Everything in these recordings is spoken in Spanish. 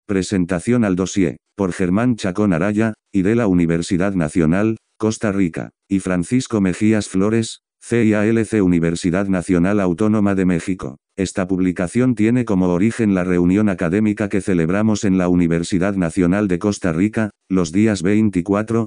Presentación al dossier, por Germán Chacón Araya, y de la Universidad Nacional, Costa Rica, y Francisco Mejías Flores, CIALC Universidad Nacional Autónoma de México. Esta publicación tiene como origen la reunión académica que celebramos en la Universidad Nacional de Costa Rica, los días 24,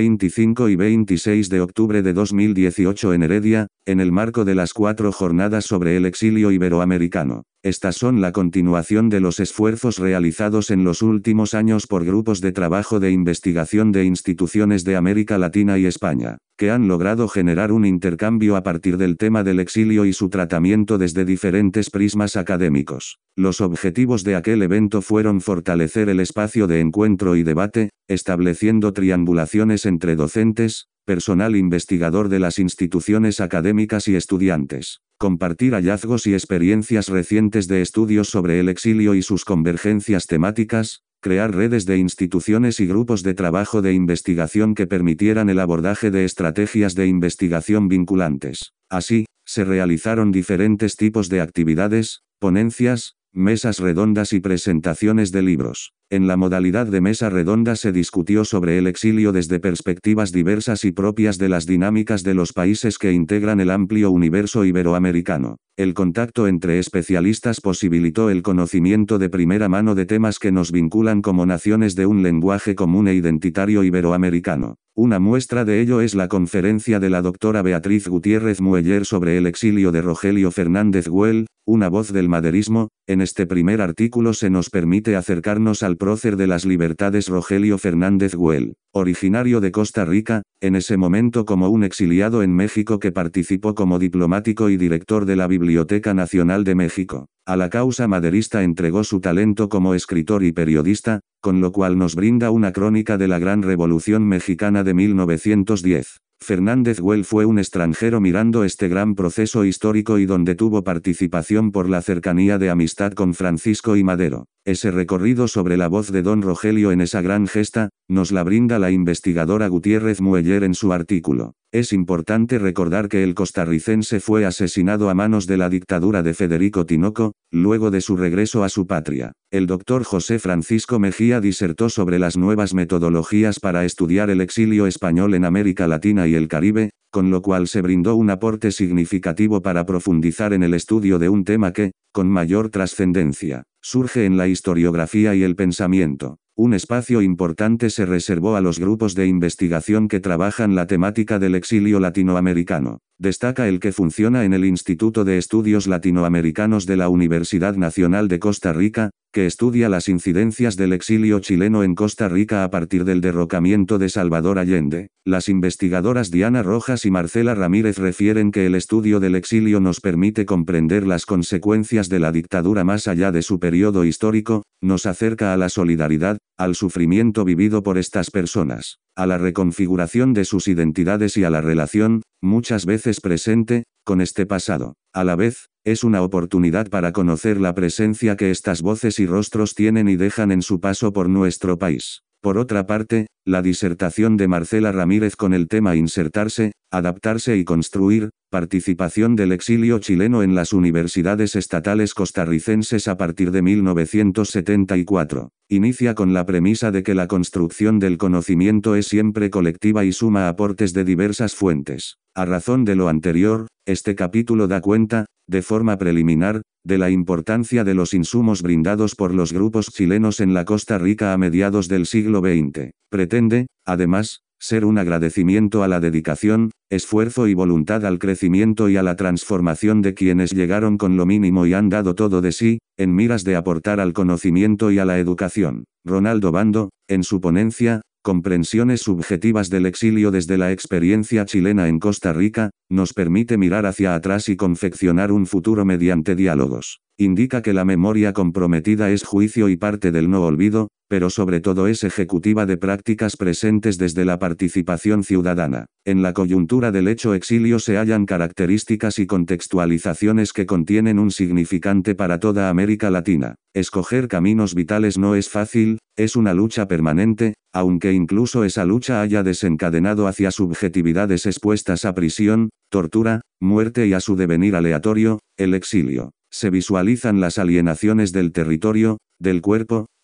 25 y 26 de octubre de 2018 en Heredia, en el marco de las 4 jornadas sobre el exilio iberoamericano. Estas son la continuación de los esfuerzos realizados en los últimos años por grupos de trabajo de investigación de instituciones de América Latina y España, que han logrado generar un intercambio a partir del tema del exilio y su tratamiento desde diferentes prismas académicos. Los objetivos de aquel evento fueron fortalecer el espacio de encuentro y debate, estableciendo triangulaciones entre docentes, personal investigador de las instituciones académicas y estudiantes, compartir hallazgos y experiencias recientes de estudios sobre el exilio y sus convergencias temáticas, crear redes de instituciones y grupos de trabajo de investigación que permitieran el abordaje de estrategias de investigación vinculantes. Así, se realizaron diferentes tipos de actividades, ponencias, mesas redondas y presentaciones de libros. En la modalidad de mesa redonda se discutió sobre el exilio desde perspectivas diversas y propias de las dinámicas de los países que integran el amplio universo iberoamericano. El contacto entre especialistas posibilitó el conocimiento de primera mano de temas que nos vinculan como naciones de un lenguaje común e identitario iberoamericano. Una muestra de ello es la conferencia de la doctora Beatriz Gutiérrez Mueller sobre el exilio de Rogelio Fernández Güell, una voz del maderismo. En este primer artículo se nos permite acercarnos al prócer de las libertades Rogelio Fernández Güell, originario de Costa Rica, en ese momento como un exiliado en México que participó como diplomático y director de la Biblioteca Nacional de México. A la causa maderista entregó su talento como escritor y periodista, con lo cual nos brinda una crónica de la Gran Revolución Mexicana de 1910. Fernández Güell fue un extranjero mirando este gran proceso histórico y donde tuvo participación por la cercanía de amistad con Francisco I. Madero. Ese recorrido sobre la voz de don Rogelio en esa gran gesta, nos la brinda la investigadora Gutiérrez Mueller en su artículo. Es importante recordar que el costarricense fue asesinado a manos de la dictadura de Federico Tinoco, luego de su regreso a su patria. El doctor José Francisco Mejía disertó sobre las nuevas metodologías para estudiar el exilio español en América Latina y el Caribe, con lo cual se brindó un aporte significativo para profundizar en el estudio de un tema que, con mayor trascendencia, surge en la historiografía y el pensamiento. Un espacio importante se reservó a los grupos de investigación que trabajan la temática del exilio latinoamericano. Destaca el que funciona en el Instituto de Estudios Latinoamericanos de la Universidad Nacional de Costa Rica, que estudia las incidencias del exilio chileno en Costa Rica a partir del derrocamiento de Salvador Allende. Las investigadoras Diana Rojas y Marcela Ramírez refieren que el estudio del exilio nos permite comprender las consecuencias de la dictadura más allá de su periodo histórico, nos acerca a la solidaridad, al sufrimiento vivido por estas personas, a la reconfiguración de sus identidades y a la relación, muchas veces presente, con este pasado. A la vez, es una oportunidad para conocer la presencia que estas voces y rostros tienen y dejan en su paso por nuestro país. Por otra parte, la disertación de Marcela Ramírez con el tema Insertarse, adaptarse y construir, participación del exilio chileno en las universidades estatales costarricenses a partir de 1974, inicia con la premisa de que la construcción del conocimiento es siempre colectiva y suma aportes de diversas fuentes. A razón de lo anterior, este capítulo da cuenta, de forma preliminar, de la importancia de los insumos brindados por los grupos chilenos en la Costa Rica a mediados del siglo XX. Pretende, además, ser un agradecimiento a la dedicación, esfuerzo y voluntad al crecimiento y a la transformación de quienes llegaron con lo mínimo y han dado todo de sí, en miras de aportar al conocimiento y a la educación. Ronaldo Bando, en su ponencia, Comprensiones subjetivas del exilio desde la experiencia chilena en Costa Rica, nos permite mirar hacia atrás y confeccionar un futuro mediante diálogos. Indica que la memoria comprometida es juicio y parte del no olvido, pero sobre todo es ejecutiva de prácticas presentes desde la participación ciudadana. En la coyuntura del hecho exilio se hallan características y contextualizaciones que contienen un significante para toda América Latina. Escoger caminos vitales no es fácil, es una lucha permanente, aunque incluso esa lucha haya desencadenado hacia subjetividades expuestas a prisión, tortura, muerte y a su devenir aleatorio, el exilio. Se visualizan las alienaciones del territorio, del cuerpo,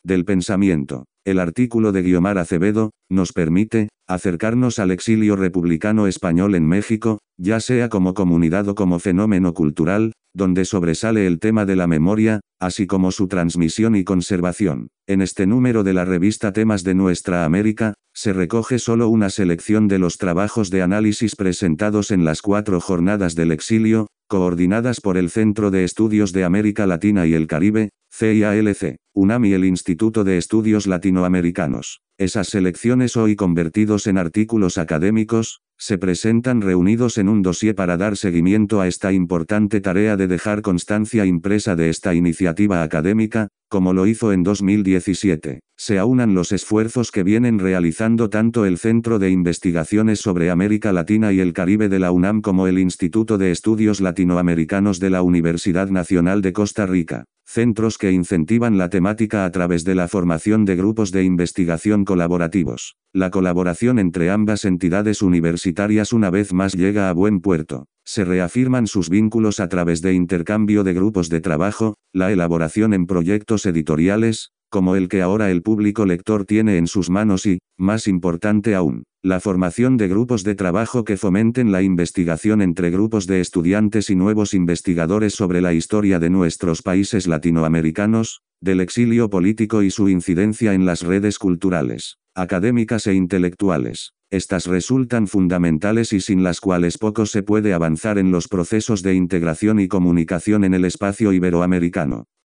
del pensamiento. El artículo de Guiomar Acevedo, nos permite, acercarnos al exilio republicano español en México, ya sea como comunidad o como fenómeno cultural, donde sobresale el tema de la memoria, así como su transmisión y conservación. En este número de la revista Temas de Nuestra América, se recoge solo una selección de los trabajos de análisis presentados en las 4 jornadas del exilio, coordinadas por el Centro de Estudios de América Latina y el Caribe, CIALC, UNAM y el Instituto de Estudios Latinoamericanos. Esas selecciones, hoy convertidos en artículos académicos, se presentan reunidos en un dossier para dar seguimiento a esta importante tarea de dejar constancia impresa de esta iniciativa académica, como lo hizo en 2017. Se aunan los esfuerzos que vienen realizando tanto el Centro de Investigaciones sobre América Latina y el Caribe de la UNAM como el Instituto de Estudios Latinoamericanos de la Universidad Nacional de Costa Rica. Centros que incentivan la temática a través de la formación de grupos de investigación colaborativos. La colaboración entre ambas entidades universitarias una vez más llega a buen puerto. Se reafirman sus vínculos a través de intercambio de grupos de trabajo, la elaboración en proyectos editoriales, como el que ahora el público lector tiene en sus manos y, más importante aún, la formación de grupos de trabajo que fomenten la investigación entre grupos de estudiantes y nuevos investigadores sobre la historia de nuestros países latinoamericanos, del exilio político y su incidencia en las redes culturales, académicas e intelectuales. Estas resultan fundamentales y sin las cuales poco se puede avanzar en los procesos de integración y comunicación en el espacio iberoamericano.